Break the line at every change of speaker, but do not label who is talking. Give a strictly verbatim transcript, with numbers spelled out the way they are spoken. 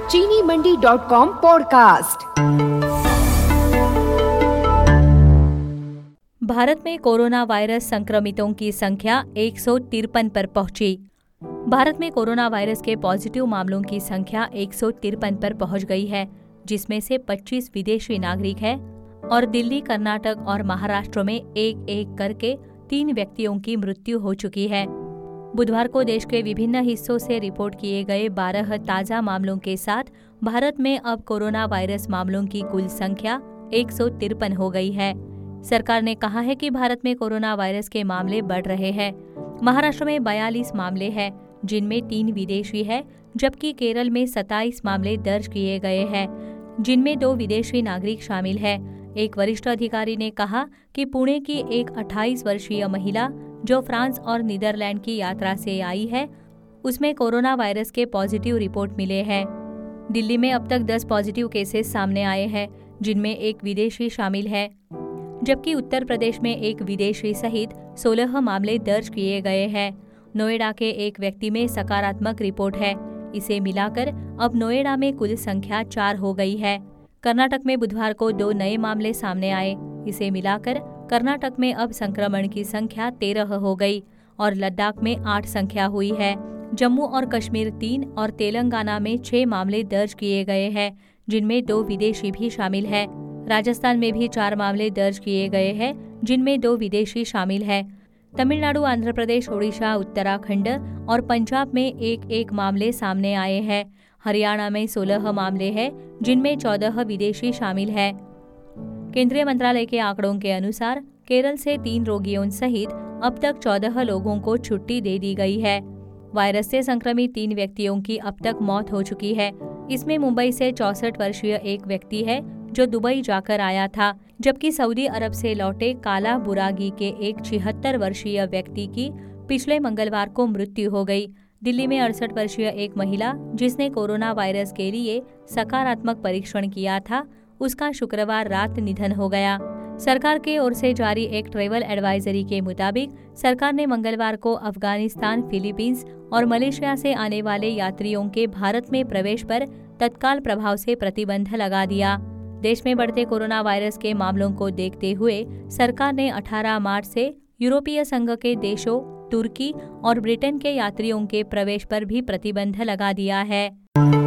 चीनी Mandi dot com podcast.
Bharat में corona virus संक्रमितों की संख्या एक सौ तिरपन पर पहुंची। भारत में कोरोना वायरस के पॉजिटिव मामलों की संख्या एक सौ तिरपन पर पहुंच गई है, जिसमें से पच्चीस विदेशी नागरिक हैं और दिल्ली, कर्नाटक और महाराष्ट्र में एक एक करके तीन व्यक्तियों की मृत्यु हो चुकी है। बुधवार को देश के विभिन्न हिस्सों से रिपोर्ट किए गए बारह ताज़ा मामलों के साथ भारत में अब कोरोना वायरस मामलों की कुल संख्या एक सौ तिरपन हो गई है। सरकार ने कहा है कि भारत में कोरोना वायरस के मामले बढ़ रहे हैं। महाराष्ट्र में बयालीस मामले हैं, जिनमें तीन विदेशी हैं, जबकि केरल में सत्ताईस मामले दर्ज किए गए हैं, जिनमें दो विदेशी नागरिक शामिल हैं। एक वरिष्ठ अधिकारी ने कहा कि पुणे की एक अट्ठाईस वर्षीय महिला जो फ्रांस और नीदरलैंड की यात्रा से आई है, उसमें कोरोना वायरस के पॉजिटिव रिपोर्ट मिले हैं। दिल्ली में अब तक दस पॉजिटिव केसेस सामने आए हैं, जिनमें एक विदेशी शामिल है, जबकि उत्तर प्रदेश में एक विदेशी सहित सोलह मामले दर्ज किए गए हैं। नोएडा के एक व्यक्ति में सकारात्मक रिपोर्ट है। इसे मिलाकर अब नोएडा में कुल संख्या चार हो गई है। कर्नाटक में बुधवार को दो नए मामले सामने आए। इसे मिलाकर कर्नाटक में अब संक्रमण की संख्या तेरह हो गई और लद्दाख में आठ संख्या हुई है। जम्मू और कश्मीर तीन और तेलंगाना में छह मामले दर्ज किए गए हैं, जिनमें दो विदेशी भी शामिल हैं। राजस्थान में भी चार मामले दर्ज किए गए हैं, जिनमें दो विदेशी शामिल हैं। तमिलनाडु, आंध्र प्रदेश, ओडिशा, उत्तराखंड और पंजाब में एक एक मामले सामने आए हैं। हरियाणा में सोलह मामले हैं, जिनमें चौदह विदेशी शामिल हैं। केंद्रीय मंत्रालय के आंकड़ों के अनुसार केरल से तीन रोगियों सहित अब तक चौदह लोगों को छुट्टी दे दी गई है। वायरस से संक्रमित तीन व्यक्तियों की अब तक मौत हो चुकी है। इसमें मुंबई से चौसठ वर्षीय एक व्यक्ति है, जो दुबई जाकर आया था, जबकि सऊदी अरब से लौटे काला बुरागी के एक छिहत्तर वर्षीय व्यक्ति की पिछले मंगलवार को मृत्यु हो गई। दिल्ली में अड़सठ वर्षीय एक महिला, जिसने कोरोना वायरस के लिए सकारात्मक परीक्षण किया था, उसका शुक्रवार रात निधन हो गया। सरकार की ओर से जारी एक ट्रैवल एडवाइजरी के मुताबिक सरकार ने मंगलवार को अफगानिस्तान, फिलीपींस और मलेशिया से आने वाले यात्रियों के भारत में प्रवेश पर तत्काल प्रभाव से प्रतिबंध लगा दिया। देश में बढ़ते कोरोना वायरस के मामलों को देखते हुए सरकार ने अठारह मार्च से यूरोपीय संघ के देशों, तुर्की और ब्रिटेन के यात्रियों के प्रवेश पर भी प्रतिबंध लगा दिया है।